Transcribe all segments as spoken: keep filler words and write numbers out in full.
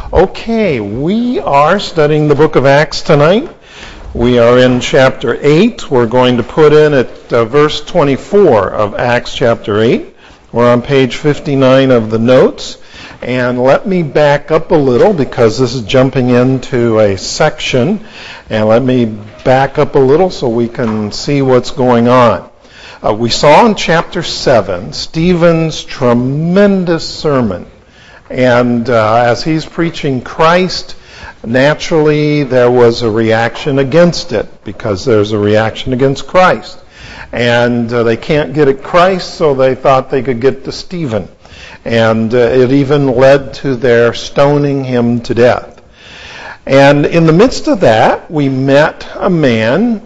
Okay, we are studying the book of Acts tonight. We are in chapter eight. We're going to put in at uh, verse twenty-four of Acts chapter eight. We're on page fifty-nine of the notes. And let me back up a little because this is jumping into a section. And let me back up a little so we can see what's going on. Uh, we saw in chapter seven Stephen's tremendous sermon. And uh, as he's preaching Christ, naturally there was a reaction against it because there's a reaction against Christ. And uh, they can't get at Christ, so they thought they could get to Stephen. And uh, it even led to their stoning him to death. And in the midst of that, we met a man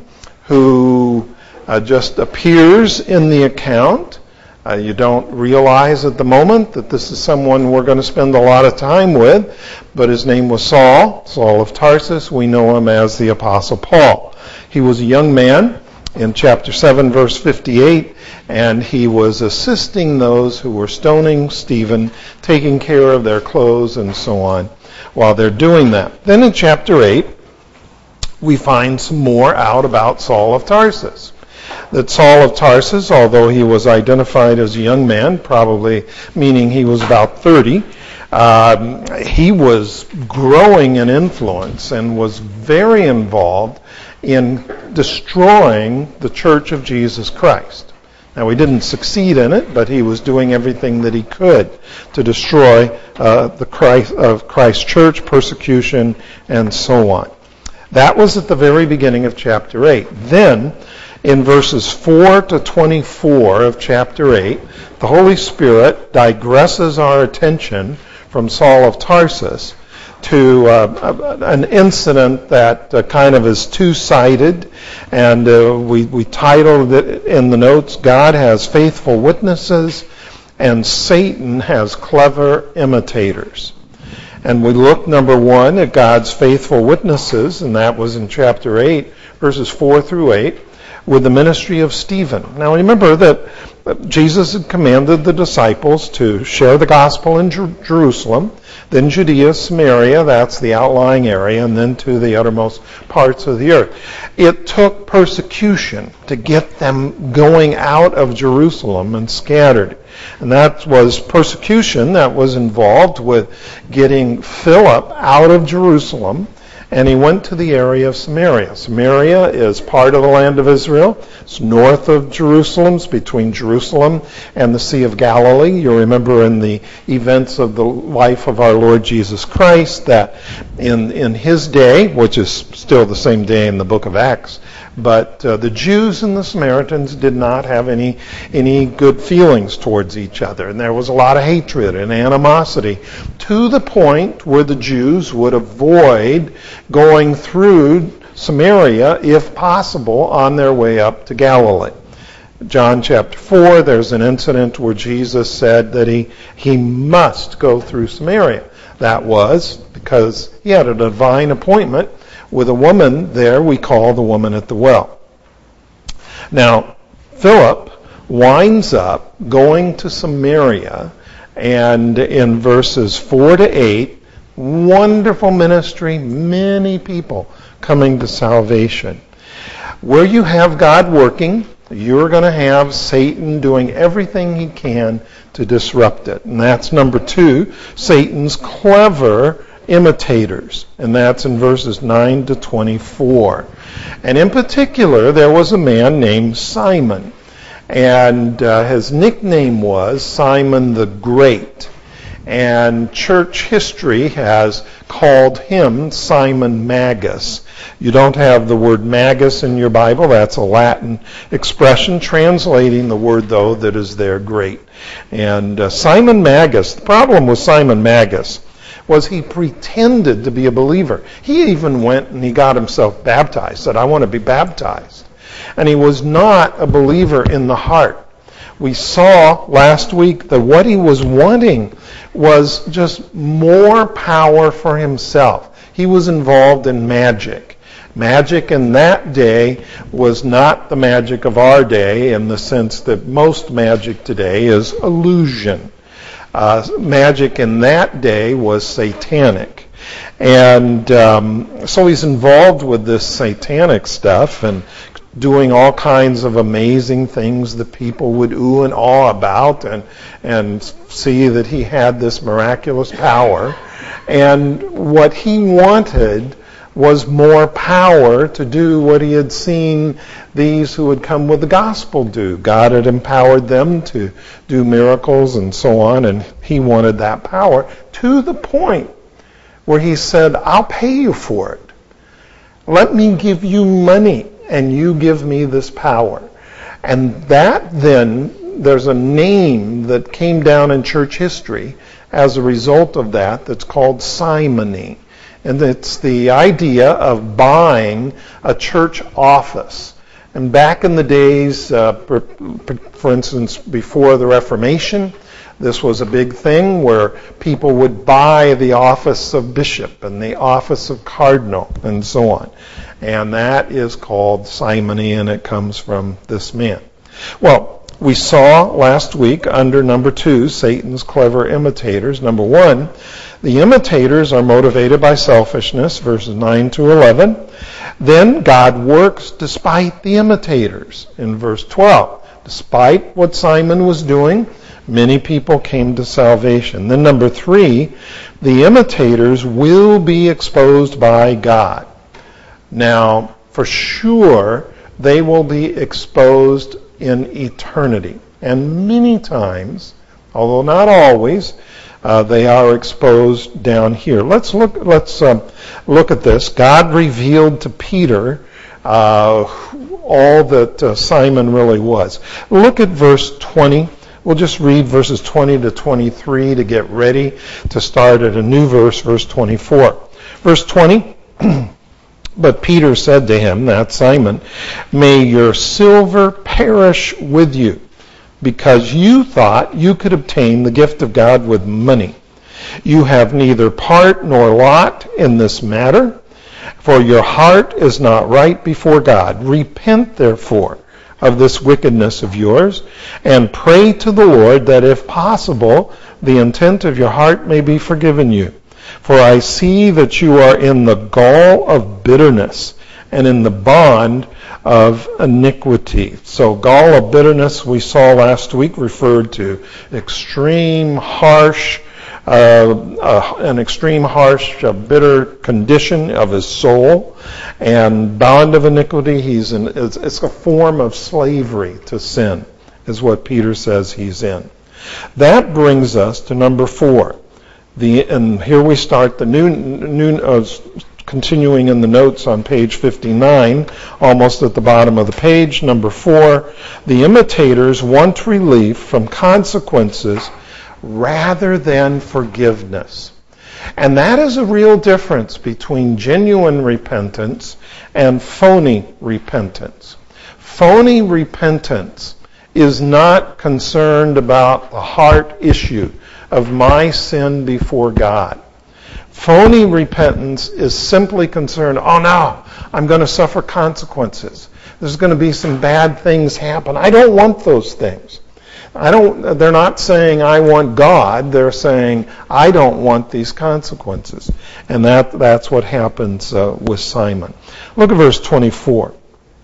who uh, just appears in the account. Uh, you don't realize at the moment that this is someone we're going to spend a lot of time with, but his name was Saul, Saul of Tarsus. We know him as the Apostle Paul. He was a young man in chapter seven, verse fifty-eight, and he was assisting those who were stoning Stephen, taking care of their clothes and so on while they're doing that. Then in chapter eight, we find some more out about Saul of Tarsus. That Saul of Tarsus, although he was identified as a young man, probably meaning he was about thirty, um, he was growing in influence and was very involved in destroying the Church of Jesus Christ. Now, he didn't succeed in it, but he was doing everything that he could to destroy uh, the Christ of Christ's church, persecution, and so on. That was at the very beginning of chapter eight. Then, in verses four to twenty-four of chapter eight, the Holy Spirit digresses our attention from Saul of Tarsus to uh, an incident that uh, kind of is two-sided, and uh, we, we titled it in the notes, God has faithful witnesses and Satan has clever imitators. And we looked, number one, at God's faithful witnesses, and that was in chapter eight, verses four through eight, with the ministry of Stephen. Now remember that Jesus had commanded the disciples to share the gospel in Jer- Jerusalem, then Judea, Samaria, that's the outlying area, and then to the uttermost parts of the earth. It took persecution to get them going out of Jerusalem and scattered. And that was persecution that was involved with getting Philip out of Jerusalem, and he went to the area of Samaria. Samaria is part of the land of Israel. It's north of Jerusalem. It's between Jerusalem and the Sea of Galilee. You remember in the events of the life of our Lord Jesus Christ that in, in his day, which is still the same day in the book of Acts, but uh, the Jews and the Samaritans did not have any any good feelings towards each other. And there was a lot of hatred and animosity to the point where the Jews would avoid going through Samaria, if possible, on their way up to Galilee. John chapter four, there's an incident where Jesus said that he, he must go through Samaria. That was because he had a divine appointment with a woman there we call the woman at the well. Now, Philip winds up going to Samaria, and in verses four to eight, wonderful ministry, many people coming to salvation. Where you have God working, you're going to have Satan doing everything he can to disrupt it. And that's number two, Satan's clever imitators. And that's in verses nine to twenty-four. And in particular, there was a man named Simon. And uh, his nickname was Simon the Great. And church history has called him Simon Magus. You don't have the word magus in your Bible. That's a Latin expression translating the word, though, that is there, great. And uh, Simon Magus, the problem with Simon Magus was he pretended to be a believer. He even went and he got himself baptized, said, I want to be baptized. And he was not a believer in the heart. We saw last week that what he was wanting was just more power for himself. He was involved in magic. Magic in that day was not the magic of our day in the sense that most magic today is illusion. Uh, magic in that day was satanic. And um, so he's involved with this satanic stuff and doing all kinds of amazing things that people would ooh and awe about and and see that he had this miraculous power. And what he wanted was more power to do what he had seen these who had come with the gospel do. God had empowered them to do miracles and so on, and he wanted that power to the point where he said, I'll pay you for it. Let me give you money and you give me this power. And that then, there's a name that came down in church history as a result of that that's called simony. And it's the idea of buying a church office. And back in the days, uh, for, for instance, before the Reformation, this was a big thing where people would buy the office of bishop and the office of cardinal and so on. And that is called simony, and it comes from this man. Well, we saw last week under number two, Satan's clever imitators. Number one, the imitators are motivated by selfishness, verses nine to eleven. Then God works despite the imitators, in verse twelve. Despite what Simon was doing, many people came to salvation. Then number three, the imitators will be exposed by God. Now, for sure, they will be exposed in eternity. And many times, although not always, uh, they are exposed down here. Let's look. Let's uh, look at this. God revealed to Peter uh, all that uh, Simon really was. Look at verse twenty. We'll just read verses twenty to twenty-three to get ready to start at a new verse, verse twenty-four. Verse twenty. But Peter said to him, that's Simon, may your silver perish with you, because you thought you could obtain the gift of God with money. You have neither part nor lot in this matter, for your heart is not right before God. Repent, therefore, of this wickedness of yours, and pray to the Lord that, if possible, the intent of your heart may be forgiven you. For I see that you are in the gall of bitterness and in the bond of iniquity. So gall of bitterness, we saw last week, referred to extreme harsh, uh, uh, an extreme harsh, uh, bitter condition of his soul. And bond of iniquity, he's in, it's, it's a form of slavery to sin, is what Peter says he's in. That brings us to number four. The, and here we start the new, new uh, continuing in the notes on page fifty-nine, almost at the bottom of the page. Number four, the imitators want relief from consequences rather than forgiveness. And that is a real difference between genuine repentance and phony repentance. Phony repentance is not concerned about the heart issue of my sin before God. Phony repentance is simply concerned, oh no, I'm going to suffer consequences. There's going to be some bad things happen. I don't want those things. I don't. They're not saying I want God. They're saying I don't want these consequences. And that that's what happens uh, with Simon. Look at verse twenty-four.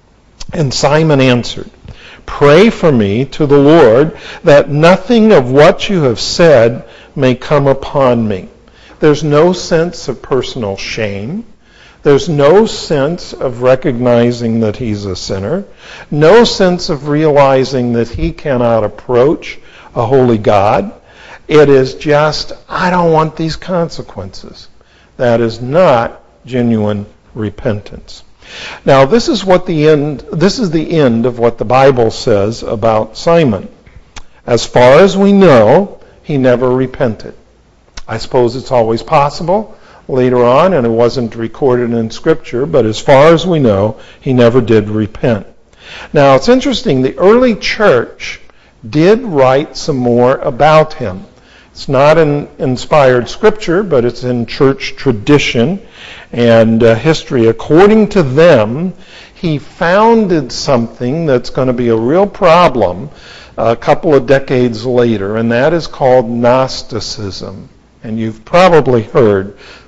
And Simon answered, pray for me to the Lord that nothing of what you have said may come upon me. There's no sense of personal shame. There's no sense of recognizing that he's a sinner. No sense of realizing that he cannot approach a holy God. It is just, I don't want these consequences. That is not genuine repentance. Now, this is what the end, this is the end of what the Bible says about Simon. As far as we know, he never repented. I suppose it's always possible later on, and it wasn't recorded in Scripture, but as far as we know, he never did repent. Now, it's interesting, the early church did write some more about him. It's not in inspired Scripture, but it's in church tradition and uh, history. According to them, he founded something that's going to be a real problem a couple of decades later, and that is called Gnosticism. And you've probably heard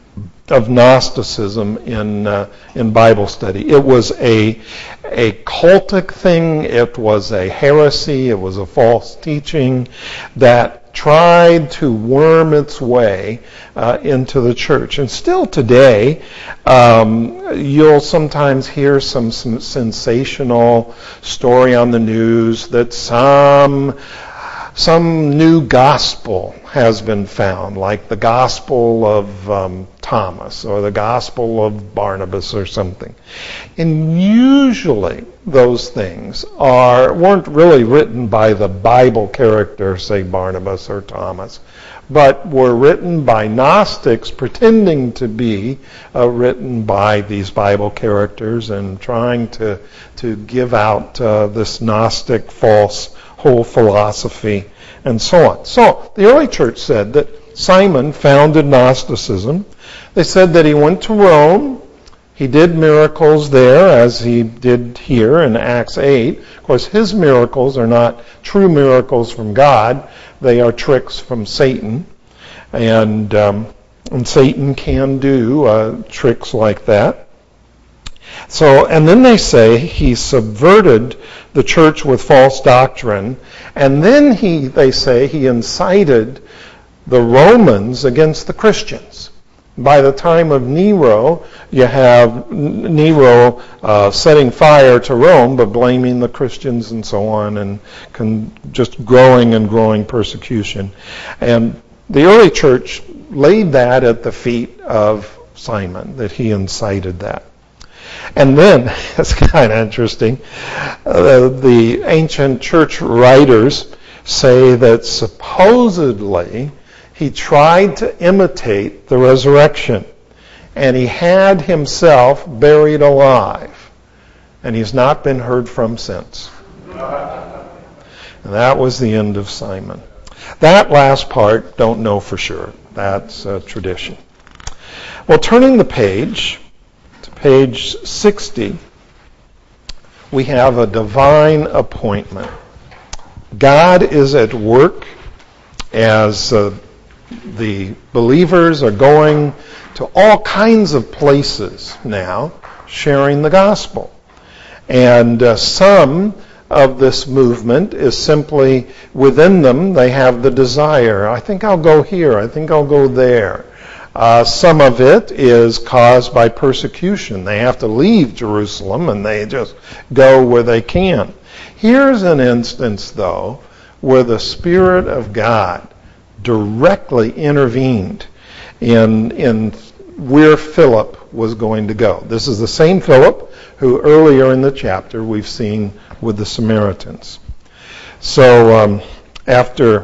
of Gnosticism in uh, in Bible study. It was a a cultic thing. It was a heresy. It was a false teaching that tried to worm its way uh, into the church. And still today, um, you'll sometimes hear some, some sensational story on the news that some some new gospel has been found, like the gospel of um, Thomas or the gospel of Barnabas or something. And usually those things are weren't really written by the Bible character, say Barnabas or Thomas, but were written by Gnostics pretending to be uh, written by these Bible characters and trying to, to give out uh, this Gnostic false whole philosophy and so on. So the early church said that Simon founded Gnosticism. They said that he went to Rome. He did miracles there as he did here in Acts eight. Of course, his miracles are not true miracles from God. They are tricks from Satan. And, um, and Satan can do uh, tricks like that. So, and then they say he subverted the church with false doctrine, and then he, they say, he incited the Romans against the Christians. By the time of Nero, you have Nero uh, setting fire to Rome, but blaming the Christians and so on, and con- just growing and growing persecution. And the early church laid that at the feet of Simon, that he incited that. And then, it's kind of interesting, uh, the ancient church writers say that supposedly he tried to imitate the resurrection, and he had himself buried alive, and he's not been heard from since. And that was the end of Simon. That last part, don't know for sure. That's a tradition. Well, turning the page, page sixty, we have a divine appointment. God is at work as uh, the believers are going to all kinds of places now sharing the gospel. And uh, some of this movement is simply within them, they have the desire. I think I'll go here. I think I'll go there. Uh, some of it is caused by persecution. They have to leave Jerusalem and they just go where they can. Here's an instance, though, where the Spirit of God directly intervened in, in where Philip was going to go. This is the same Philip who earlier in the chapter we've seen with the Samaritans. So um, after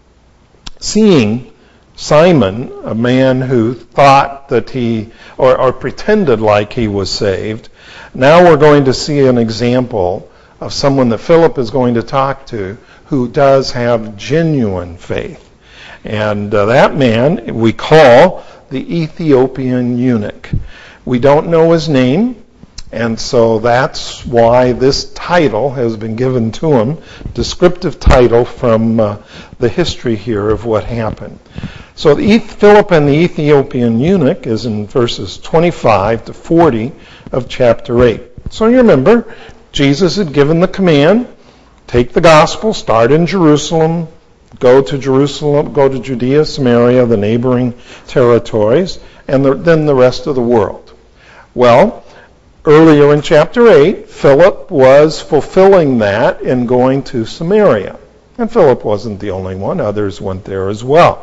seeing Simon, a man who thought that he, or, or pretended like he was saved, now we're going to see an example of someone that Philip is going to talk to who does have genuine faith. And uh, that man we call the Ethiopian eunuch. We don't know his name, and so that's why this title has been given to him, descriptive title from uh, the history here of what happened. So the Philip and the Ethiopian eunuch is in verses twenty-five to forty of chapter eight. So you remember, Jesus had given the command, take the gospel, start in Jerusalem, go to Jerusalem, go to Judea, Samaria, the neighboring territories, and the, then the rest of the world. Well, earlier in chapter eight, Philip was fulfilling that in going to Samaria. And Philip wasn't the only one. Others went there as well.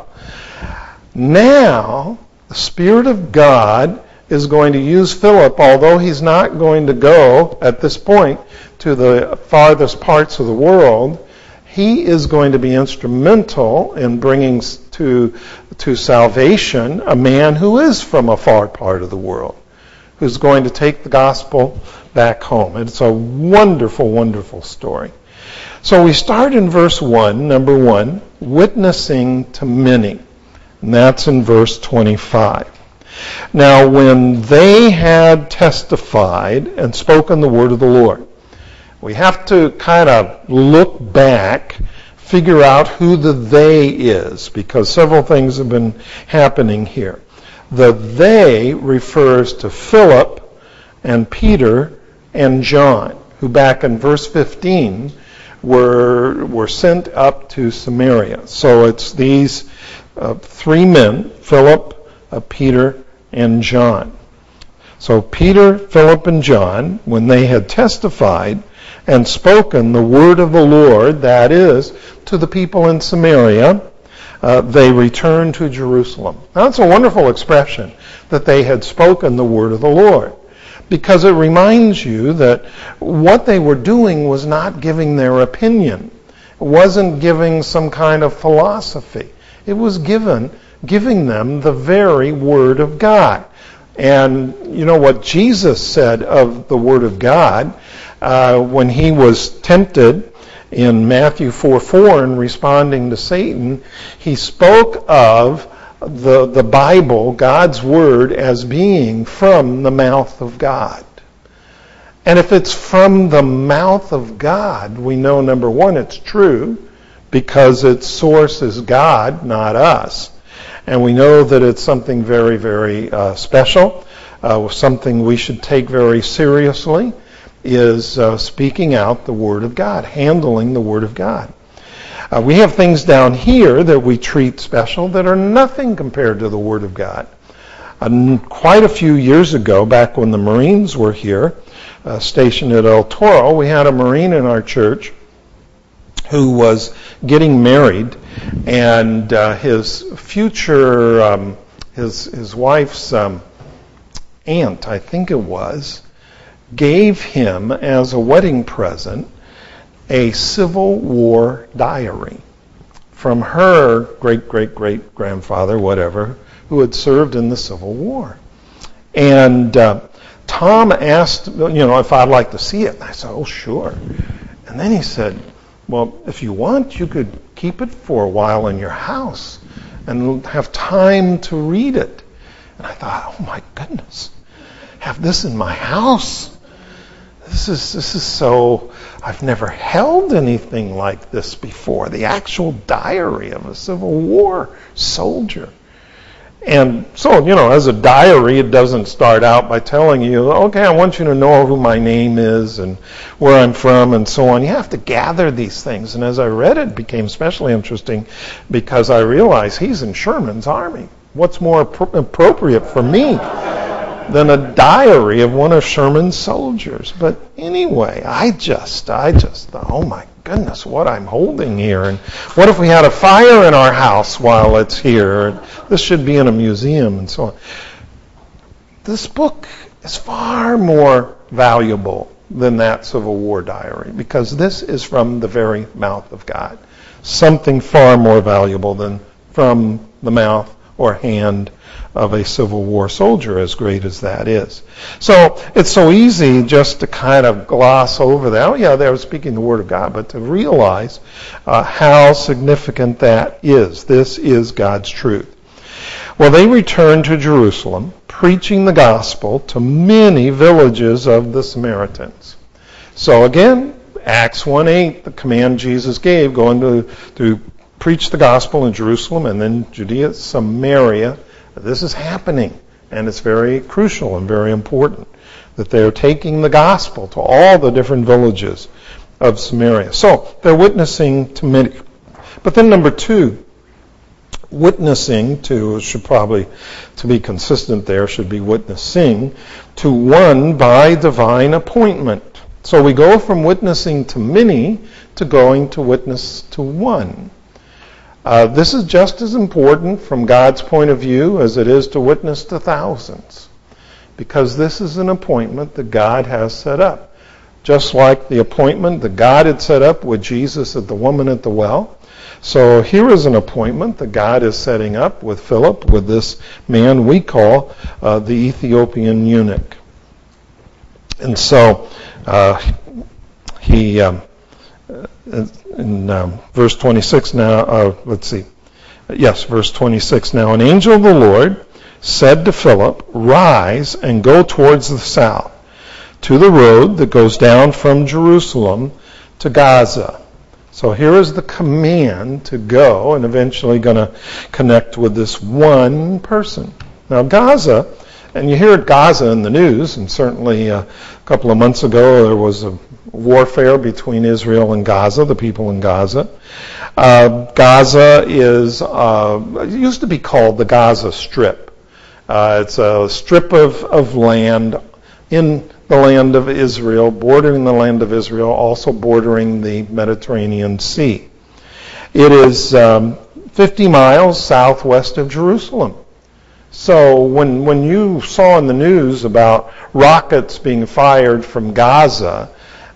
Now, the Spirit of God is going to use Philip, although he's not going to go at this point to the farthest parts of the world. He is going to be instrumental in bringing to, to salvation a man who is from a far part of the world, who's going to take the gospel back home. It's a wonderful, wonderful story. So we start in verse one, number one, witnessing to many. And that's in verse twenty-five. Now, when they had testified and spoken the word of the Lord, we have to kind of look back, figure out who the they is, because several things have been happening here. The they refers to Philip and Peter and John, who back in verse fifteen were were sent up to Samaria. So it's these uh, three men, Philip, uh, Peter, and John. So Peter, Philip, and John, when they had testified and spoken the word of the Lord, that is, to the people in Samaria, uh, they returned to Jerusalem. Now, that's a wonderful expression, that they had spoken the word of the Lord, because it reminds you that what they were doing was not giving their opinion. It wasn't giving some kind of philosophy. It was given, giving them the very word of God. And you know what Jesus said of the word of God uh, when he was tempted in Matthew four four in responding to Satan. He spoke of the, the Bible, God's word, as being from the mouth of God. And if it's from the mouth of God, we know, number one, it's true, because its source is God, not us. And we know that it's something very, very uh, special, uh, something we should take very seriously, is uh, speaking out the Word of God, handling the Word of God. Uh, we have things down here that we treat special that are nothing compared to the Word of God. Uh, quite a few years ago, back when the Marines were here, uh, stationed at El Toro, we had a Marine in our church who was getting married, and uh, his future, um, his his wife's um, aunt, I think it was, gave him as a wedding present a Civil War diary from her great-great-great-grandfather, whatever, who had served in the Civil War. And uh, Tom asked, you know, if I'd like to see it. And I said, oh, sure. And then he said, well, if you want, you could keep it for a while in your house and have time to read it. And I thought, oh my goodness, have this in my house? This is this is so, I've never held anything like this before. The actual diary of a Civil War soldier. And so, you know, as a diary, it doesn't start out by telling you, okay, I want you to know who my name is and where I'm from and so on. You have to gather these things. And as I read it, it became especially interesting because I realized he's in Sherman's army. What's more appro- appropriate for me than a diary of one of Sherman's soldiers? But anyway, I just, I just thought, oh my goodness, what I'm holding here. And what if we had a fire in our house while it's here? This should be in a museum and so on. This book is far more valuable than that Civil War diary, because this is from the very mouth of God. Something far more valuable than from the mouth or hand of a Civil War soldier, as great as that is. So it's so easy just to kind of gloss over that. Oh yeah, they were speaking the Word of God, but to realize uh, how significant that is. This is God's truth. Well, they returned to Jerusalem, preaching the gospel to many villages of the Samaritans. So again, Acts one eight, the command Jesus gave, going to, to preach the gospel in Jerusalem and then Judea, Samaria. This is happening, and it's very crucial and very important that they're taking the gospel to all the different villages of Samaria. So they're witnessing to many. But then number two, witnessing to, should probably, to be consistent there, should be witnessing to one by divine appointment. So we go from witnessing to many to going to witness to one. Uh, this is just as important from God's point of view as it is to witness to thousands, because this is an appointment that God has set up. Just like the appointment that God had set up with Jesus at the woman at the well. So here is an appointment that God is setting up with Philip, with this man we call uh, the Ethiopian eunuch. And so uh, he... Um, in um, verse twenty-six now, uh, let's see. Yes, verse twenty-six. Now an angel of the Lord said to Philip, rise and go towards the south, to the road that goes down from Jerusalem to Gaza. So here is the command to go, and eventually going to connect with this one person. Now Gaza, and you hear Gaza in the news, and certainly uh, a couple of months ago there was a warfare between Israel and Gaza, the people in Gaza. Uh, Gaza is, uh, it used to be called the Gaza Strip. Uh, it's a strip of, of land in the land of Israel, bordering the land of Israel, also bordering the Mediterranean Sea. It is um, fifty miles southwest of Jerusalem. So when when you saw in the news about rockets being fired from Gaza,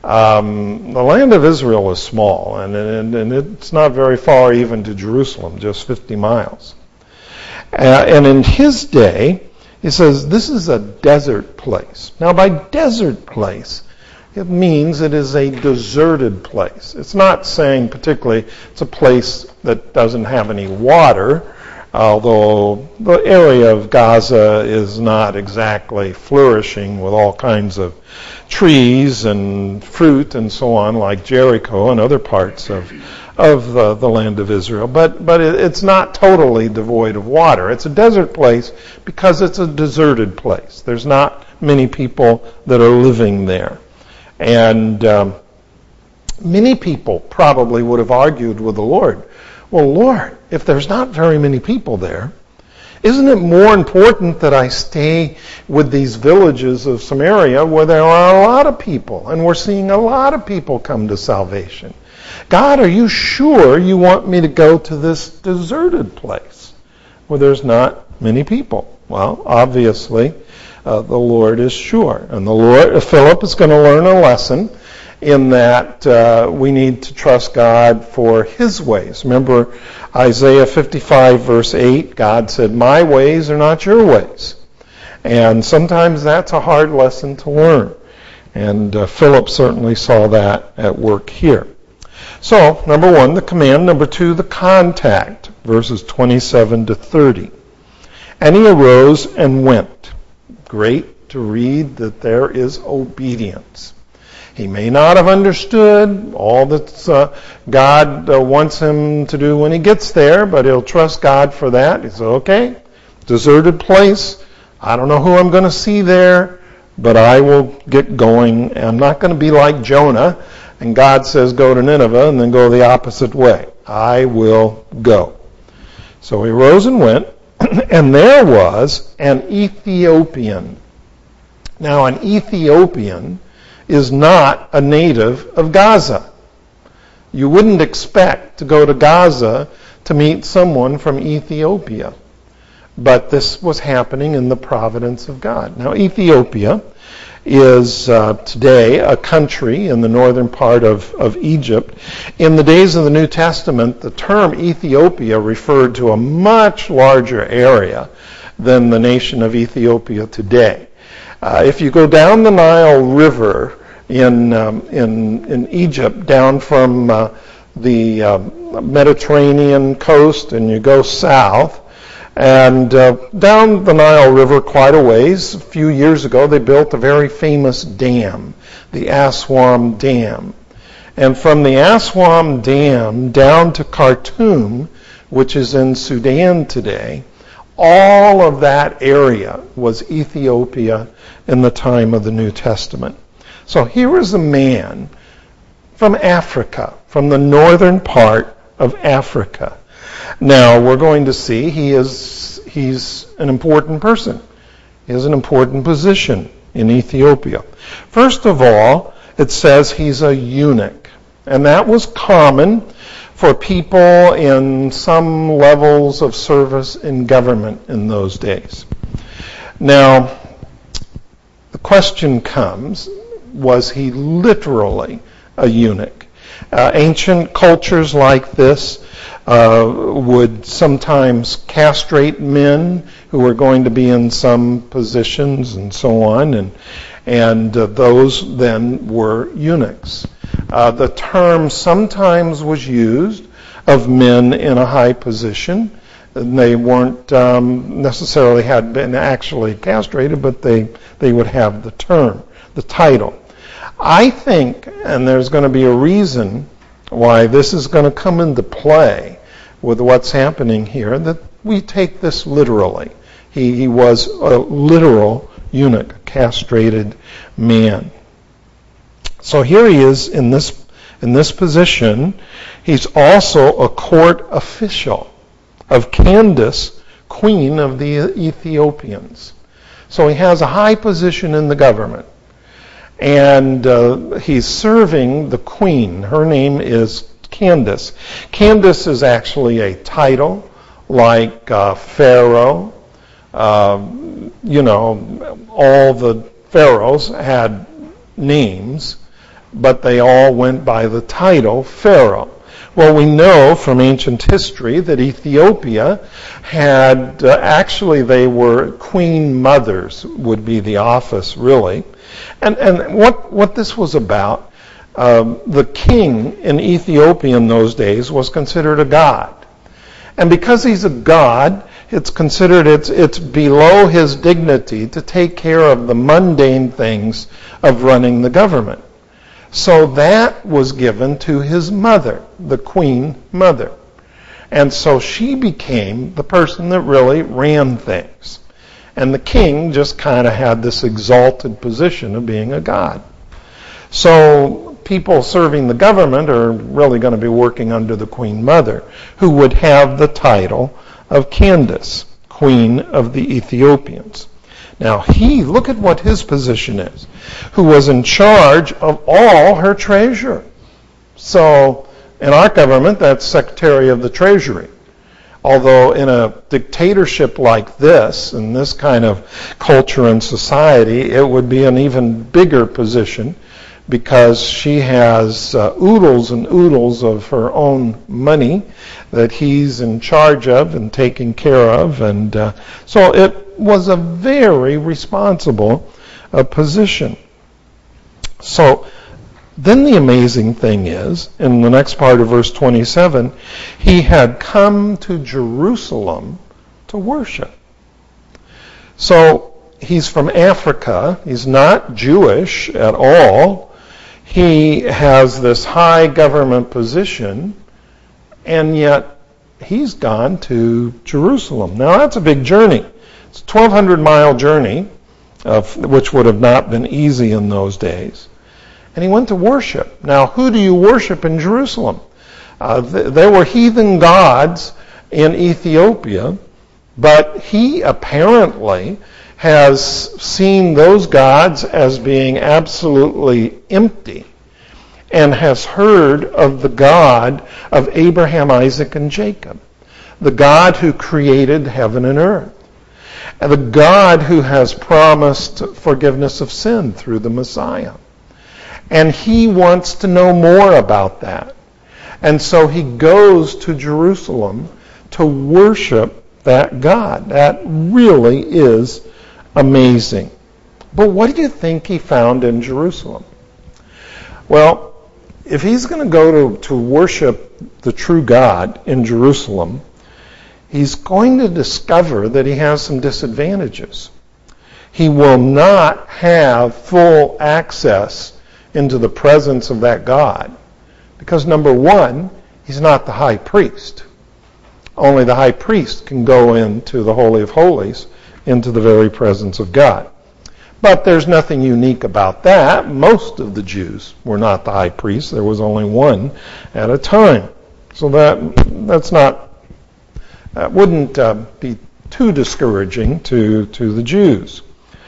um, the land of Israel is small, and, and, and it's not very far even to Jerusalem, just fifty miles. Uh, and in his day, he says this is a desert place. Now, by desert place, it means it is a deserted place. It's not saying particularly it's a place that doesn't have any water, although the area of Gaza is not exactly flourishing with all kinds of trees and fruit and so on, like Jericho and other parts of of the, the land of Israel. But but it, it's not totally devoid of water. It's a desert place because it's a deserted place. There's not many people that are living there. And um, many people probably would have argued with the Lord, well, Lord, if there's not very many people there, isn't it more important that I stay with these villages of Samaria where there are a lot of people, and we're seeing a lot of people come to salvation? God, are you sure you want me to go to this deserted place where there's not many people? Well, obviously, uh, the Lord is sure. And the Lord, Philip is going to learn a lesson in that uh, we need to trust God for his ways. Remember Isaiah fifty-five verse eight, God said, my ways are not your ways. And sometimes that's a hard lesson to learn. And uh, Philip certainly saw that at work here. So, number one, the command. Number two, the contact, verses twenty-seven to thirty. And he arose and went. Great to read that there is obedience. He may not have understood all that uh, God uh, wants him to do when he gets there, but he'll trust God for that. He said, okay, deserted place. I don't know who I'm going to see there, but I will get going. I'm not going to be like Jonah, and God says go to Nineveh and then go the opposite way. I will go. So he rose and went, and there was an Ethiopian. Now, an Ethiopian is not a native of Gaza. You wouldn't expect to go to Gaza to meet someone from Ethiopia. But this was happening in the providence of God. Now, Ethiopia is uh, today a country in the northern part of, of Egypt. In the days of the New Testament, the term Ethiopia referred to a much larger area than the nation of Ethiopia today. Uh, if you go down the Nile River in um, in, in Egypt, down from uh, the uh, Mediterranean coast, and you go south, and uh, down the Nile River quite a ways, a few years ago, they built a very famous dam, the Aswan Dam. And from the Aswan Dam down to Khartoum, which is in Sudan today, all of that area was Ethiopia in the time of the New Testament. So here is a man from Africa, from the northern part of Africa. Now, we're going to see he is he's an important person. He has an important position in Ethiopia. First of all, it says he's a eunuch. And that was common for people in some levels of service in government in those days. Now, the question comes, was he literally a eunuch? Uh, ancient cultures like this uh, would sometimes castrate men who were going to be in some positions and so on, and and uh, those then were eunuchs. Uh, the term sometimes was used of men in a high position. And they weren't um, necessarily had been actually castrated, but they, they would have the term, the title. I think, and there's going to be a reason why this is going to come into play with what's happening here, that we take this literally. He, he was a literal eunuch, a castrated man. So here he is in this, in this position. He's also a court official of Candace, queen of the Ethiopians. So he has a high position in the government. And uh, he's serving the queen. Her name is Candace. Candace is actually a title like uh, Pharaoh. Uh, you know, all the pharaohs had names, but they all went by the title Pharaoh. Well, we know from ancient history that Ethiopia had, uh, actually they were queen mothers, would be the office really. And, and what, what this was about, um, the king in Ethiopia in those days was considered a god. And because he's a god, it's considered, it's, it's below his dignity to take care of the mundane things of running the government. So that was given to his mother, the queen mother. And so she became the person that really ran things. And the king just kind of had this exalted position of being a god. So people serving the government are really going to be working under the queen mother, who would have the title of Candace, queen of the Ethiopians. Now he, look at what his position is, who was in charge of all her treasure. So in our government, that's Secretary of the Treasury. Although in a dictatorship like this, in this kind of culture and society, it would be an even bigger position because she has uh, oodles and oodles of her own money that he's in charge of and taking care of. And uh, so it was a very responsible uh, position. So then the amazing thing is, in the next part of verse twenty-seven, he had come to Jerusalem to worship. So he's from Africa. He's not Jewish at all. He has this high government position, and yet he's gone to Jerusalem. Now that's a big journey. It's a twelve hundred mile journey, uh, which would have not been easy in those days. And he went to worship. Now, who do you worship in Jerusalem? Uh, th- there were heathen gods in Ethiopia, but he apparently has seen those gods as being absolutely empty and has heard of the God of Abraham, Isaac, and Jacob, the God who created heaven and earth, and the God who has promised forgiveness of sin through the Messiah. And he wants to know more about that. And so he goes to Jerusalem to worship that God. That really is amazing. But what do you think he found in Jerusalem? Well, if he's going to go to, to worship the true God in Jerusalem, he's going to discover that he has some disadvantages. He will not have full access into the presence of that God. Because number one, he's not the high priest. Only the high priest can go into the Holy of Holies, into the very presence of God. But there's nothing unique about that. Most of the Jews were not the high priest. There was only one at a time. So that that's not, that wouldn't uh, be too discouraging to, to the Jews.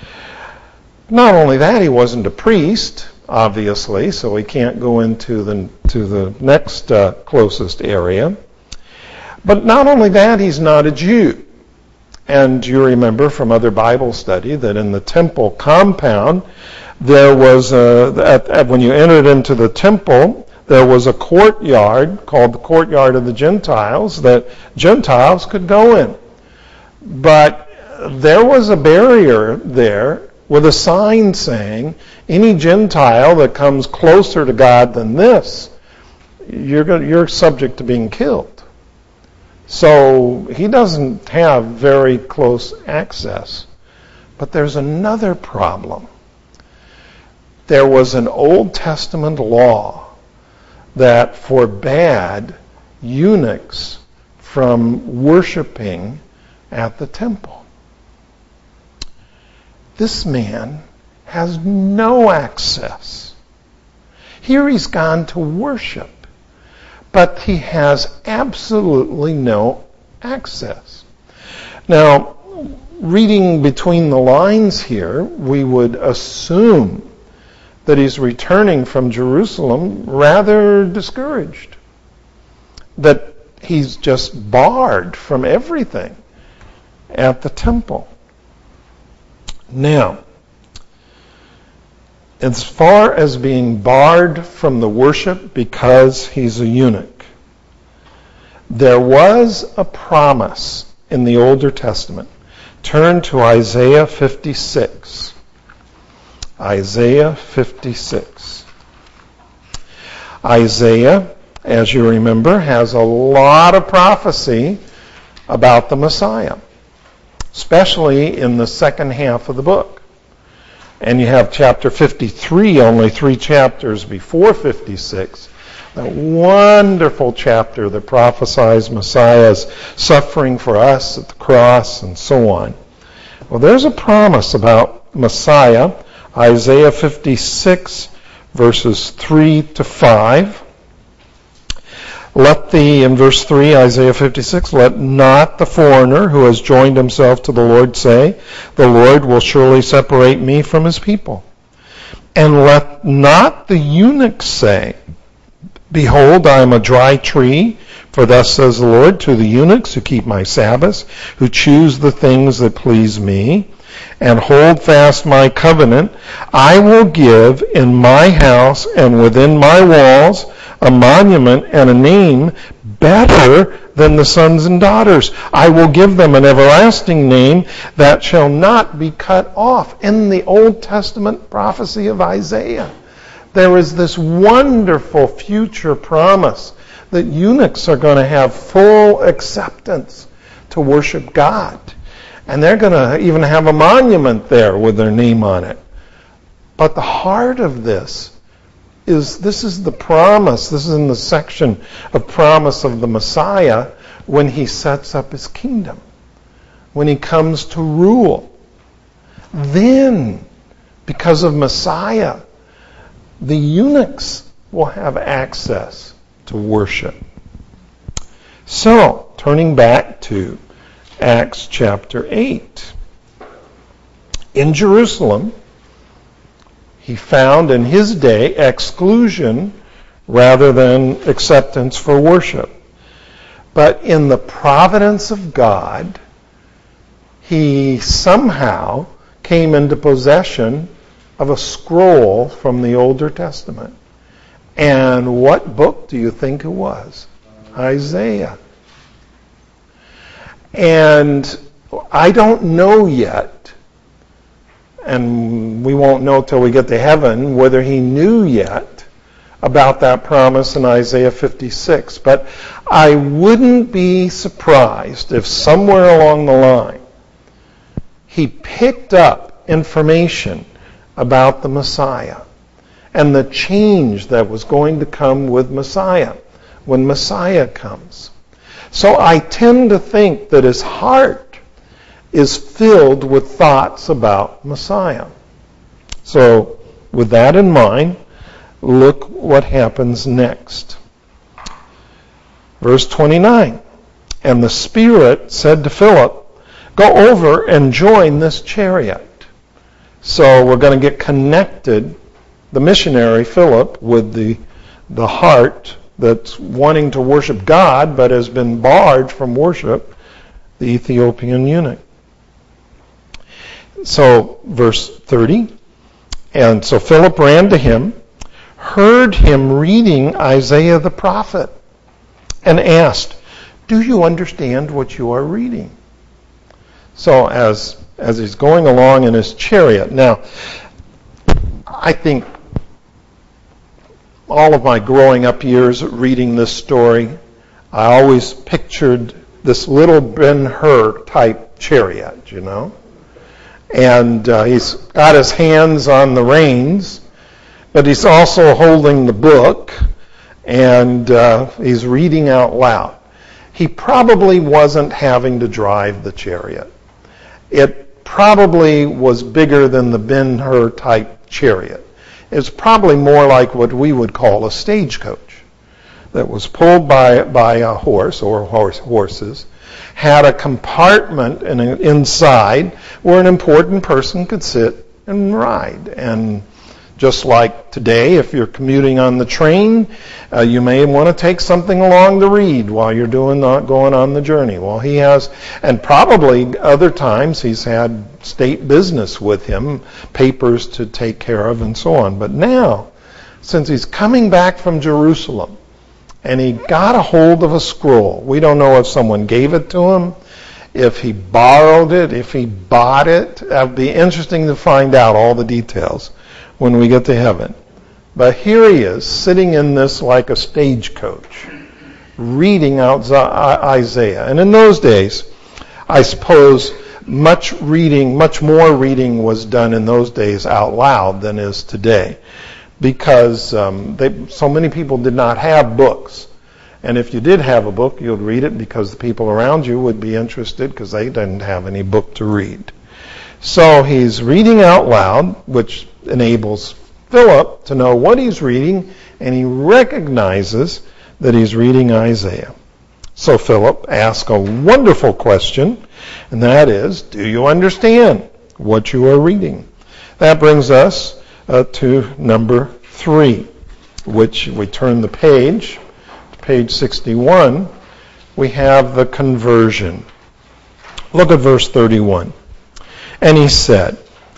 Not only that, he wasn't a priest, obviously, so he can't go into the to the next uh, closest area. But not only that, he's not a Jew. And you remember from other Bible study that in the temple compound, there was a, at, at, when you entered into the temple, there was a courtyard called the courtyard of the Gentiles that Gentiles could go in. But there was a barrier there with a sign saying, any Gentile that comes closer to God than this, you're going, you're subject to being killed. So he doesn't have very close access. But there's another problem. There was an Old Testament law that forbade eunuchs from worshiping at the temple. this man has no access. Here he's gone to worship, but he has absolutely no access. Now, reading between the lines here, we would assume that he's returning from Jerusalem rather discouraged, that he's just barred from everything at the temple. Now, as far as being barred from the worship because he's a eunuch, there was a promise in the Older Testament. Turn to Isaiah fifty-six. Isaiah fifty-six. Isaiah, as you remember, has a lot of prophecy about the Messiah, especially in the second half of the book. And you have chapter fifty-three, only three chapters before fifty-six, that wonderful chapter that prophesies Messiah's suffering for us at the cross and so on. Well, there's a promise about Messiah, Isaiah fifty-six, verses three to five. Let the, in verse three, Isaiah fifty-six, let not the foreigner who has joined himself to the Lord say, the Lord will surely separate me from his people. And let not the eunuch say, behold, I am a dry tree, for thus says the Lord to the eunuchs who keep my Sabbaths, who choose the things that please me, and hold fast my covenant. I will give in my house and within my walls a monument and a name better than the sons and daughters. I will give them an everlasting name that shall not be cut off. In the Old Testament prophecy of Isaiah, there is this wonderful future promise that eunuchs are going to have full acceptance to worship God. And they're going to even have a monument there with their name on it. But the heart of this is, this is the promise. This is in the section of promise of the Messiah when he sets up his kingdom, when he comes to rule. Then, because of Messiah, the eunuchs will have access to worship. So, turning back to Acts chapter eight. In Jerusalem, he found in his day exclusion rather than acceptance for worship. But in the providence of God, he somehow came into possession of a scroll from the Older Testament. And what book do you think it was? Isaiah. And I don't know yet, and we won't know till we get to heaven, whether he knew yet about that promise in Isaiah fifty-six. But I wouldn't be surprised if somewhere along the line he picked up information about the Messiah and the change that was going to come with Messiah when Messiah comes. So I tend to think that his heart is filled with thoughts about Messiah. So with that in mind, look what happens next. Verse twenty-nine. And the Spirit said to Philip, go over and join this chariot. So we're going to get connected, the missionary Philip, with the, the heart that's wanting to worship God but has been barred from worship, the Ethiopian eunuch. So, verse thirty, and so Philip ran to him, heard him reading Isaiah the prophet, and asked, do you understand what you are reading? So, as, as he's going along in his chariot. Now, I think all of my growing up years reading this story, I always pictured this little Ben-Hur type chariot, you know. And uh, he's got his hands on the reins, but he's also holding the book, and uh, he's reading out loud. He probably wasn't having to drive the chariot. It probably was bigger than the Ben-Hur type chariot. It's probably more like what we would call a stagecoach that was pulled by by a horse or horse horses, had a compartment in, inside where an important person could sit and ride. And just like today, if you're commuting on the train, uh, you may want to take something along to read while you're doing not going on the journey. Well, he has, and probably other times he's had state business with him, papers to take care of and so on. But now, since he's coming back from Jerusalem, and he got a hold of a scroll, we don't know if someone gave it to him, if he borrowed it, if he bought it. It'd be interesting to find out all the details when we get to heaven. But here he is, sitting in this like a stagecoach, reading out Isaiah. And in those days, I suppose much reading, much more reading was done in those days out loud than is today, because um, they, so many people did not have books. And if you did have a book, you'd read it because the people around you would be interested because they didn't have any book to read. So he's reading out loud, which enables Philip to know what he's reading, and he recognizes that he's reading Isaiah. So Philip asks a wonderful question, and that is, do you understand what you are reading? That brings us uh, to number three, which we turn the page, to page sixty-one. We have the conversion. Look at verse thirty-one. And he said,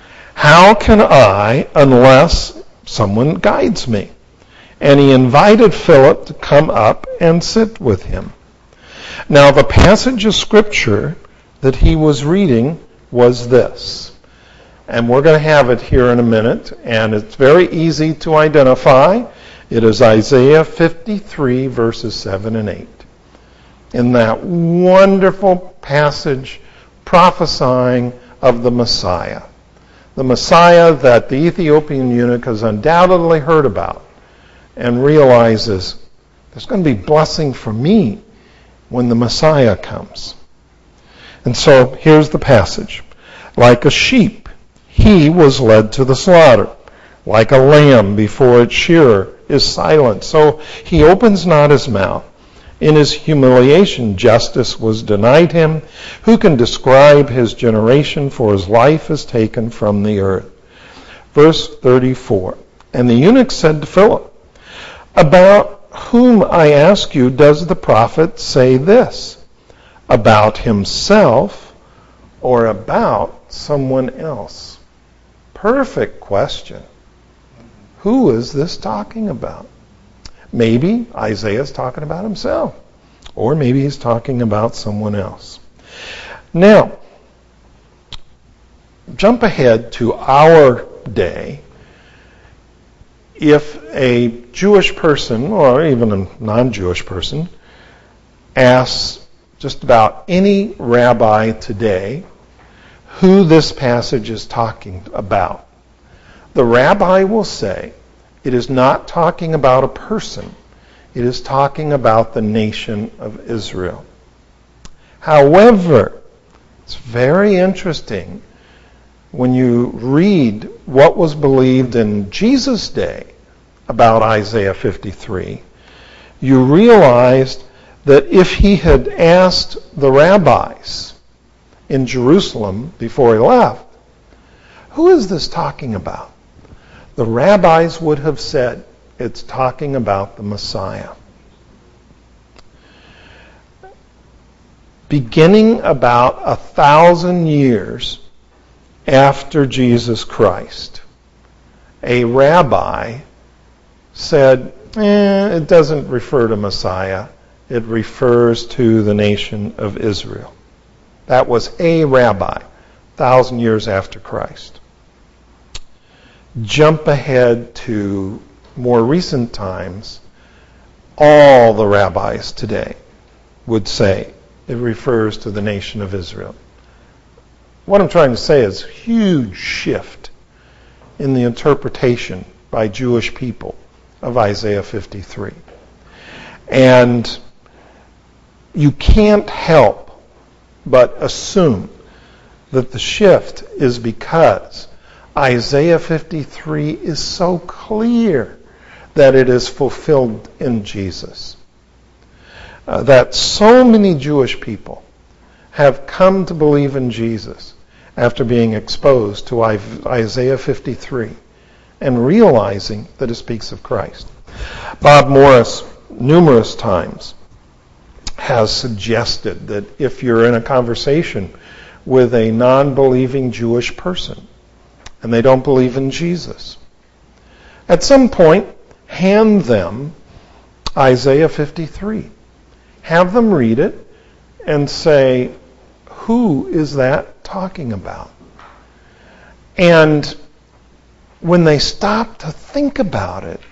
how can I unless someone guides me? And he invited Philip to come up and sit with him. Now the passage of Scripture that he was reading was this. And we're going to have it here in a minute, and it's very easy to identify. It is Isaiah fifty-three, verses seven and eight. In that wonderful passage prophesying of the Messiah. The Messiah that the Ethiopian eunuch has undoubtedly heard about and realizes there's going to be blessing for me when the Messiah comes. And so here's the passage. Like a sheep, he was led to the slaughter. Like a lamb before its shearer is silent, so he opens not his mouth. In his humiliation, justice was denied him. Who can describe his generation? For his life is taken from the earth. Verse thirty-four. And the eunuch said to Philip, about whom, I ask you, does the prophet say this? About himself or about someone else? Perfect question. Who is this talking about? Maybe Isaiah's talking about himself, or maybe he's talking about someone else. Now, jump ahead to our day. If a Jewish person, or even a non-Jewish person, asks just about any rabbi today who this passage is talking about, the rabbi will say, it is not talking about a person. It is talking about the nation of Israel. However, it's very interesting when you read what was believed in Jesus' day about Isaiah fifty-three, you realized that if he had asked the rabbis in Jerusalem before he left, who is this talking about? The rabbis would have said, it's talking about the Messiah. Beginning about a thousand years after Jesus Christ, a rabbi said, eh, it doesn't refer to Messiah. It refers to the nation of Israel. That was a rabbi, a thousand years after Christ. Jump ahead to more recent times, all the rabbis today would say it refers to the nation of Israel. What I'm trying to say is a huge shift in the interpretation by Jewish people of Isaiah fifty-three. And you can't help but assume that the shift is because Isaiah fifty-three is so clear that it is fulfilled in Jesus. Uh, that so many Jewish people have come to believe in Jesus after being exposed to Isaiah fifty-three and realizing that it speaks of Christ. Bob Morris, numerous times, has suggested that if you're in a conversation with a non-believing Jewish person and they don't believe in Jesus, at some point, hand them Isaiah fifty-three. Have them read it and say, who is that talking about? And when they stop to think about it,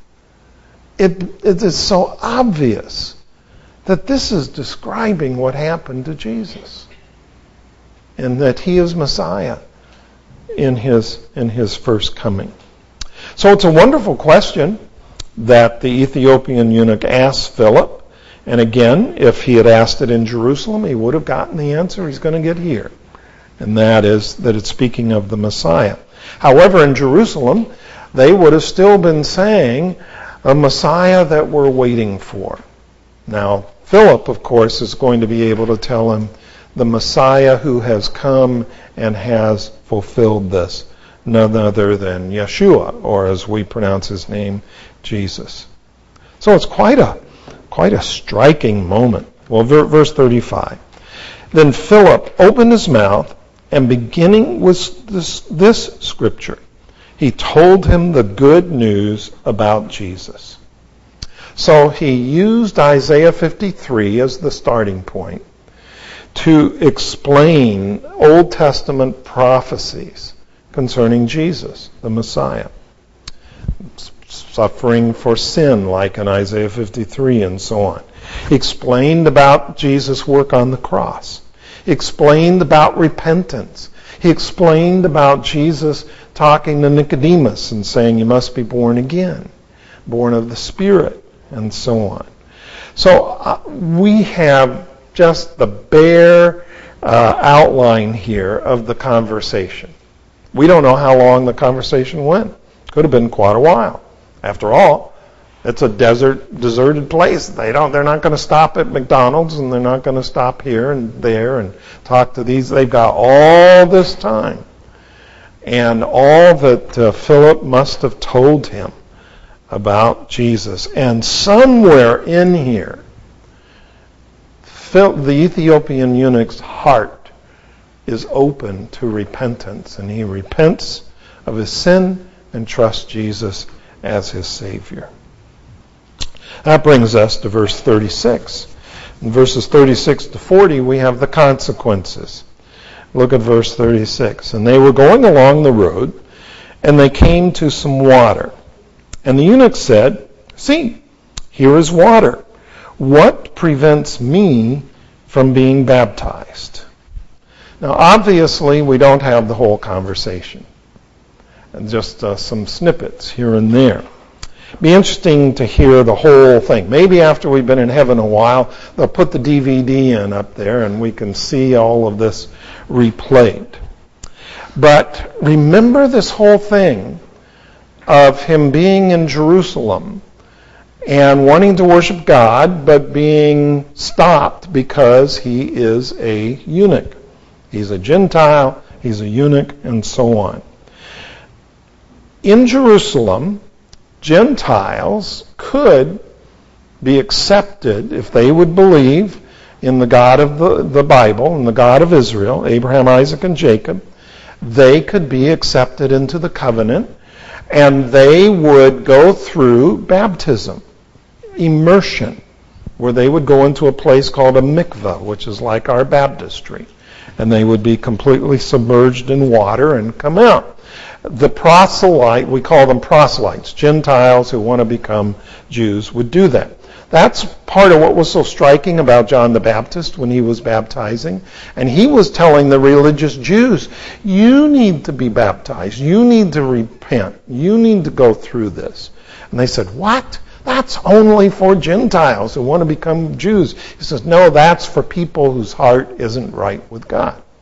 it, it is so obvious that this is describing what happened to Jesus and that he is Messiah in his, in his first coming. So it's a wonderful question that the Ethiopian eunuch asked Philip. And again, if he had asked it in Jerusalem, he would have gotten the answer he's going to get here. And that is that it's speaking of the Messiah. However, in Jerusalem, they would have still been saying a Messiah that we're waiting for. Now, Philip, of course, is going to be able to tell him the Messiah who has come and has fulfilled this, none other than Yeshua, or as we pronounce his name, Jesus. So it's quite a quite a striking moment. Well, verse thirty-five. Then Philip opened his mouth, and beginning with this, this scripture, he told him the good news about Jesus. So he used Isaiah fifty-three as the starting point to explain Old Testament prophecies concerning Jesus, the Messiah. Suffering for sin, like in Isaiah fifty-three and so on. He explained about Jesus' work on the cross. He explained about repentance. He explained about Jesus talking to Nicodemus and saying you must be born again, born of the Spirit, and so on. So uh, we have just the bare uh, outline here of the conversation. We don't know how long the conversation went. Could have been quite a while. After all, it's a desert, deserted place. They don't. They're not going to stop at McDonald's, and they're not going to stop here and there and talk to these. They've got all this time, and all that uh, Philip must have told him about Jesus. And somewhere in here, Phil, the Ethiopian eunuch's heart is open to repentance, and he repents of his sin and trusts Jesus as his Savior. That brings us to verse thirty-six. In verses thirty-six to forty, we have the consequences. Look at verse thirty-six. And they were going along the road, and they came to some water. And the eunuch said, see, here is water. What prevents me from being baptized? Now, obviously, we don't have the whole conversation. And just uh, some snippets here and there. Be interesting to hear the whole thing. Maybe after we've been in heaven a while, they'll put the D V D in up there and we can see all of this replayed. But remember this whole thing of him being in Jerusalem and wanting to worship God, but being stopped because he is a eunuch. He's a Gentile, he's a eunuch, and so on. In Jerusalem, Gentiles could be accepted if they would believe in the God of the, the Bible, and the God of Israel, Abraham, Isaac, and Jacob. They could be accepted into the covenant, and they would go through baptism, immersion, where they would go into a place called a mikveh, which is like our baptistry, and they would be completely submerged in water and come out. The proselyte, we call them proselytes, Gentiles who want to become Jews, would do that. That's part of what was so striking about John the Baptist when he was baptizing. And he was telling the religious Jews, you need to be baptized. You need to repent. You need to go through this. And they said, what? That's only for Gentiles who want to become Jews. He says, no, that's for people whose heart isn't right with God.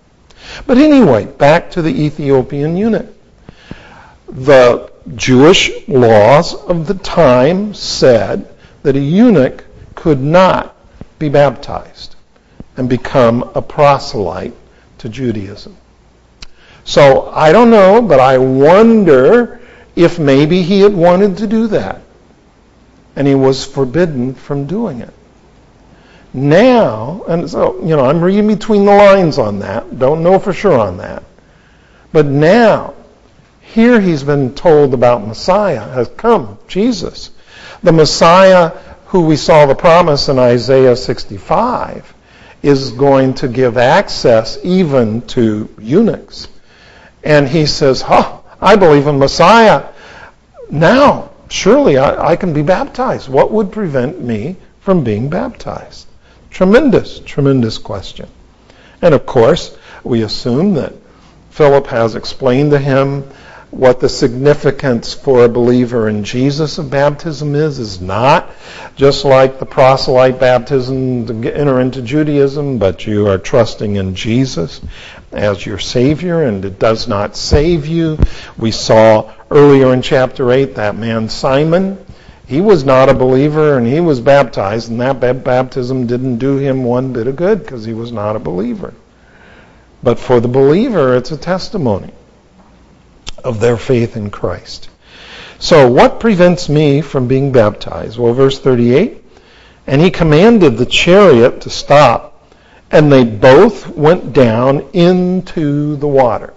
But anyway, back to the Ethiopian eunuch. The Jewish laws of the time said that a eunuch could not be baptized and become a proselyte to Judaism. So I don't know, but I wonder if maybe he had wanted to do that and he was forbidden from doing it. Now, and so, you know, I'm reading between the lines on that. Don't know for sure on that. But now, here he's been told about Messiah has come, Jesus. The Messiah who we saw the promise in Isaiah sixty-five is going to give access even to eunuchs. And he says, oh, I believe in Messiah. Now, surely I, I can be baptized. What would prevent me from being baptized? Tremendous, tremendous question. And of course, we assume that Philip has explained to him what the significance for a believer in Jesus of baptism is, is not just like the proselyte baptism to enter into Judaism, but you are trusting in Jesus as your Savior, and it does not save you. We saw earlier in chapter eight that man Simon, he was not a believer and he was baptized, and that baptism didn't do him one bit of good because he was not a believer. But for the believer, it's a testimony of their faith in Christ. So what prevents me from being baptized? Well, verse thirty-eight, and he commanded the chariot to stop, and they both went down into the water.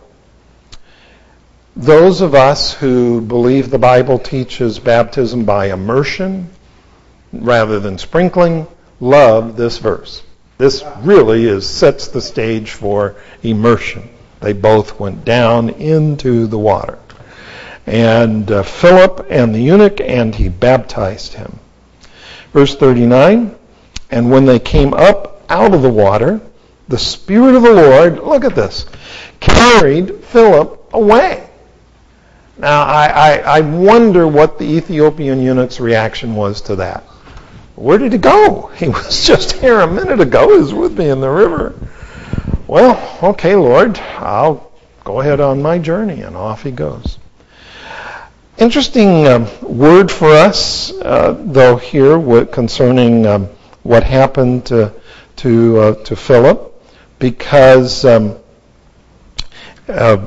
Those of us who believe the Bible teaches baptism by immersion rather than sprinkling love this verse. This really is sets the stage for immersion. They both went down into the water. And uh, Philip and the eunuch, and he baptized him. Verse thirty-nine, and when they came up out of the water, the Spirit of the Lord, look at this, carried Philip away. Now, I, I, I wonder what the Ethiopian eunuch's reaction was to that. Where did he go? He was just here a minute ago. He was with me in the river. Well, okay, Lord, I'll go ahead on my journey, and off he goes. Interesting um, word for us, uh, though, here what, concerning um, what happened to to, uh, to Philip, because um, uh,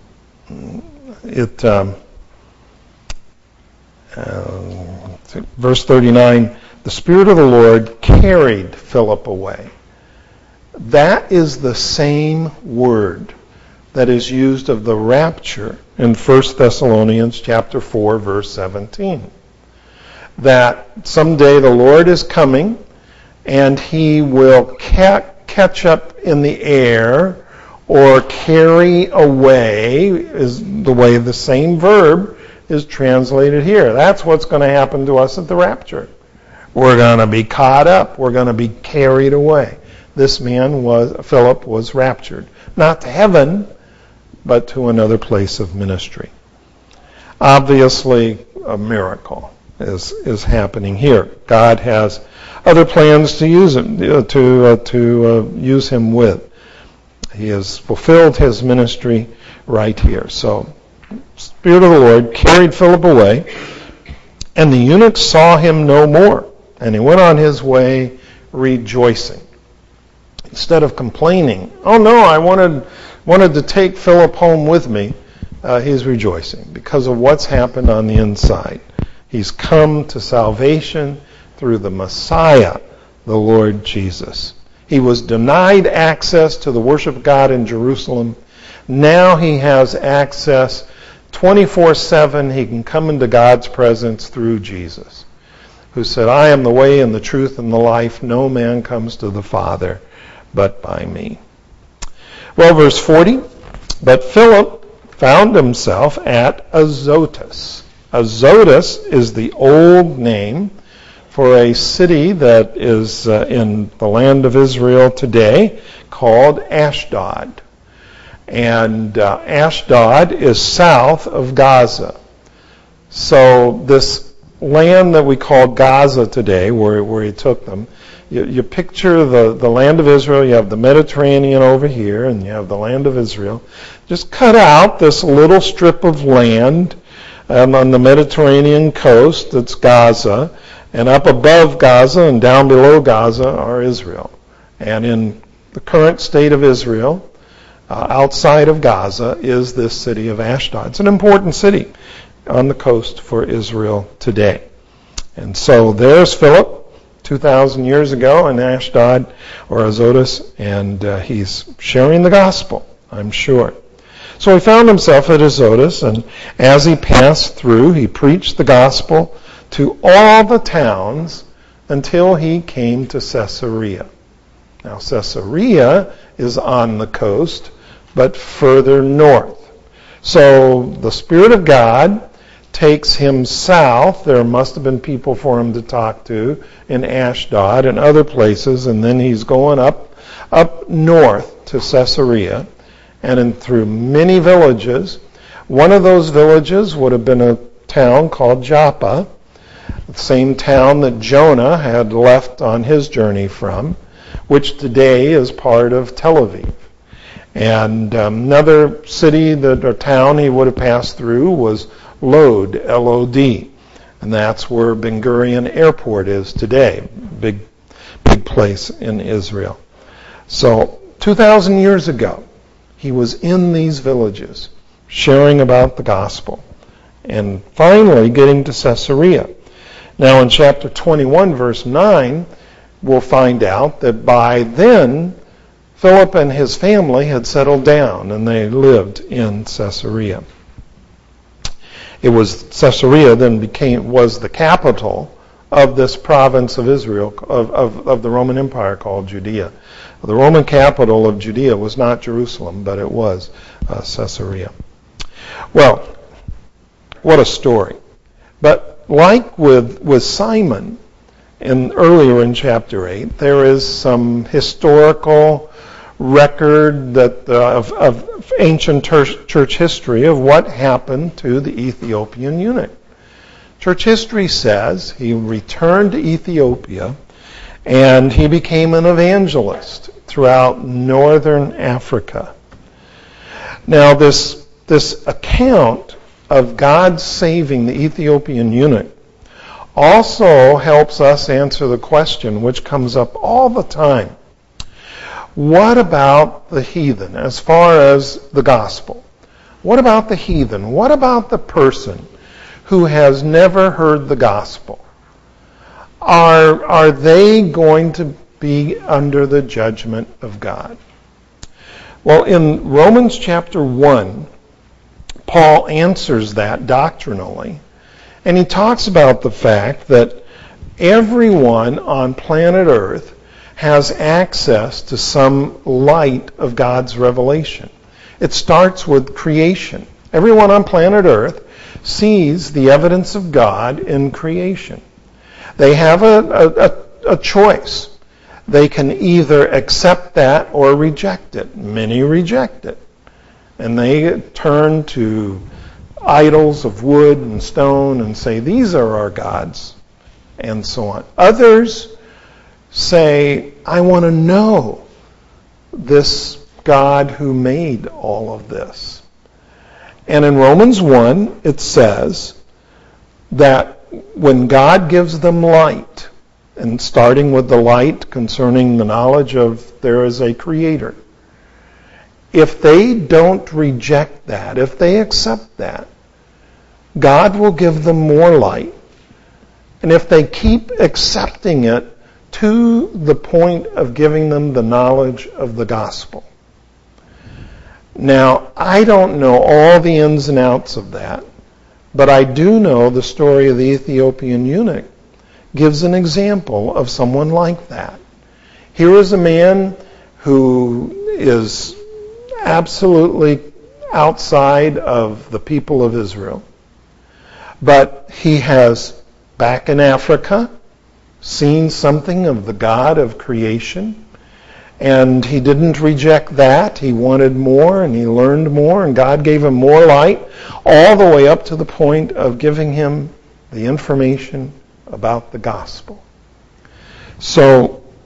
it um, uh, verse thirty-nine, the Spirit of the Lord carried Philip away. That is the same word that is used of the rapture in First Thessalonians chapter four, verse seventeen. That someday the Lord is coming and he will ca- catch up in the air or carry away, is the way the same verb is translated here. That's what's going to happen to us at the rapture. We're going to be caught up. We're going to be carried away. This man was, Philip was raptured. Not to heaven, but to another place of ministry. Obviously, a miracle is, is happening here. God has other plans to use him, to, uh, to uh, use him with. He has fulfilled his ministry right here. So, Spirit of the Lord carried Philip away, and the eunuch saw him no more, and he went on his way rejoicing. Instead of complaining, oh no, I wanted wanted to take Philip home with me, uh, he's rejoicing because of what's happened on the inside. He's come to salvation through the Messiah, the Lord Jesus. He was denied access to the worship of God in Jerusalem. Now he has access twenty-four seven. He can come into God's presence through Jesus, who said, I am the way and the truth and the life. No man comes to the Father but by me. Well, verse forty, but Philip found himself at Azotus. Azotus is the old name for a city that is uh, in the land of Israel today called Ashdod. And uh, Ashdod is south of Gaza. So this land that we call Gaza today, where, where he took them, you, you picture the, the land of Israel. You have the Mediterranean over here, and you have the land of Israel. Just cut out this little strip of land um, on the Mediterranean coast. That's Gaza. And up above Gaza and down below Gaza are Israel. And in the current state of Israel, uh, outside of Gaza, is this city of Ashdod. It's an important city on the coast for Israel today. And so there's Philip, two thousand years ago in Ashdod or Azotus, and uh, he's sharing the gospel, I'm sure. So he found himself at Azotus, and as he passed through, he preached the gospel to all the towns until he came to Caesarea. Now, Caesarea is on the coast, but further north. So the Spirit of God takes him south. There must have been people for him to talk to in Ashdod and other places, and then he's going up up north to Caesarea, and in, through many villages. One of those villages would have been a town called Joppa, the same town that Jonah had left on his journey from, which today is part of Tel Aviv. And um, another city that, or town he would have passed through was Lod, L O D. And that's where Ben Gurion Airport is today. Big, big place in Israel. So two thousand years ago, he was in these villages sharing about the gospel and finally getting to Caesarea. Now in chapter twenty-one, verse nine, we'll find out that by then Philip and his family had settled down and they lived in Caesarea. It was Caesarea then became was the capital of this province of Israel, of, of, of the Roman Empire called Judea. The Roman capital of Judea was not Jerusalem, but it was uh, Caesarea. Well, what a story. But like with, with Simon, in, earlier in chapter eight, there is some historical record that uh, of, of ancient church, church history of what happened to the Ethiopian eunuch. Church history says he returned to Ethiopia and he became an evangelist throughout northern Africa. Now this, this account of God saving the Ethiopian eunuch also helps us answer the question which comes up all the time. What about the heathen as far as the gospel? What about the heathen? What about the person who has never heard the gospel? Are, are they going to be under the judgment of God? Well, in Romans chapter one, Paul answers that doctrinally, and he talks about the fact that everyone on planet Earth has access to some light of God's revelation. It starts with creation. Everyone on planet Earth sees the evidence of God in creation. They have a, a, a choice. They can either accept that or reject it. Many reject it. And they turn to idols of wood and stone and say, these are our gods, and so on. Others say, I want to know this God who made all of this. And in Romans one, it says that when God gives them light, and starting with the light concerning the knowledge of there is a creator, if they don't reject that, if they accept that, God will give them more light. And if they keep accepting it to the point of giving them the knowledge of the gospel. Now, I don't know all the ins and outs of that, but I do know the story of the Ethiopian eunuch gives an example of someone like that. Here is a man who is absolutely outside of the people of Israel, but he has, back in Africa, seen something of the God of creation, and he didn't reject that. He wanted more, and he learned more, and God gave him more light, all the way up to the point of giving him the information about the gospel. So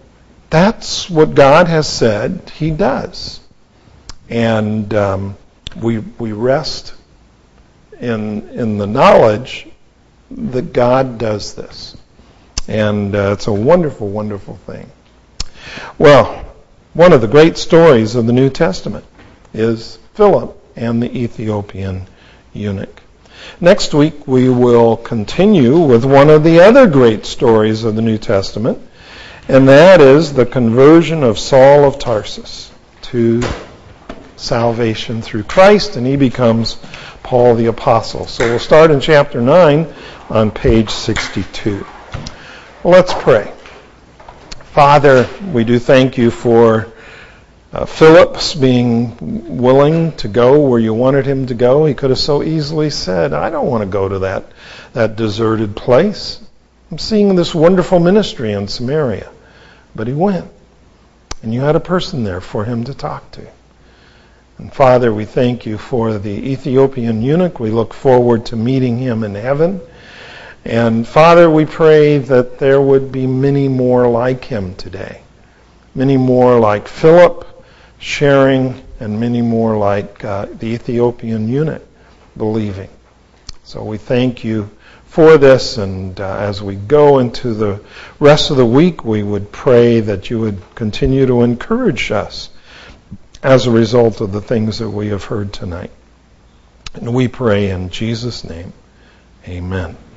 that's what God has said he does. And um, we we rest in in the knowledge that God does this. And uh, it's a wonderful, wonderful thing. Well, one of the great stories of the New Testament is Philip and the Ethiopian eunuch. Next week we will continue with one of the other great stories of the New Testament, and that is the conversion of Saul of Tarsus to salvation through Christ, and he becomes Paul the Apostle. So we'll start in chapter nine on page sixty-two. Well, let's pray. Father, we do thank you for uh, Philip's being willing to go where you wanted him to go. He could have so easily said, I don't want to go to that, that deserted place. I'm seeing this wonderful ministry in Samaria. But he went. And you had a person there for him to talk to. And Father, we thank you for the Ethiopian eunuch. We look forward to meeting him in heaven. And Father, we pray that there would be many more like him today. Many more like Philip sharing, and many more like uh, the Ethiopian eunuch believing. So we thank you for this, and uh, as we go into the rest of the week, we would pray that you would continue to encourage us as a result of the things that we have heard tonight. And we pray in Jesus' name, amen.